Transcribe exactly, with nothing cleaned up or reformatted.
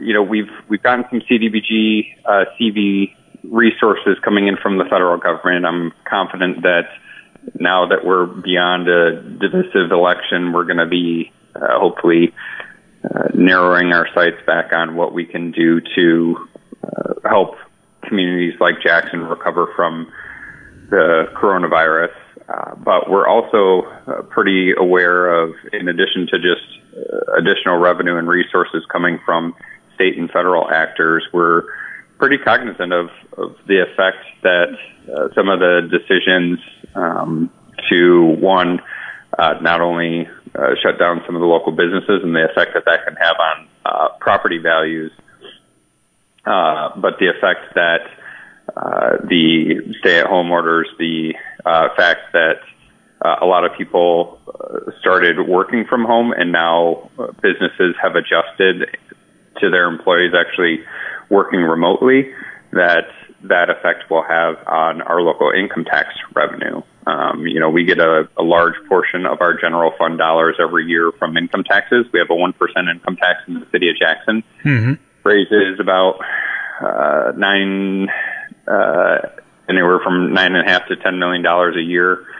you know, we've we've gotten some C D B G, uh, C V resources coming in from the federal government. I'm confident that now that we're beyond a divisive election, we're going to be uh, hopefully uh, narrowing our sights back on what we can do to uh, help communities like Jackson recover from the coronavirus. Uh, but we're also uh, pretty aware of, in addition to just uh, additional revenue and resources coming from state and federal actors, we're pretty cognizant of, of the effect that uh, some of the decisions um, to, one, uh, not only uh, shut down some of the local businesses and the effect that that can have on uh, property values, uh, but the effect that uh, the stay-at-home orders, the uh, fact that uh, a lot of people uh, started working from home and now uh, businesses have adjusted to their employees actually working remotely, that that effect will have on our local income tax revenue. Um, you know, we get a, a large portion of our general fund dollars every year from income taxes. We have a one percent income tax in the city of Jackson. Mm-hmm. Raises about uh, nine, uh, anywhere from nine and a half to ten million dollars a year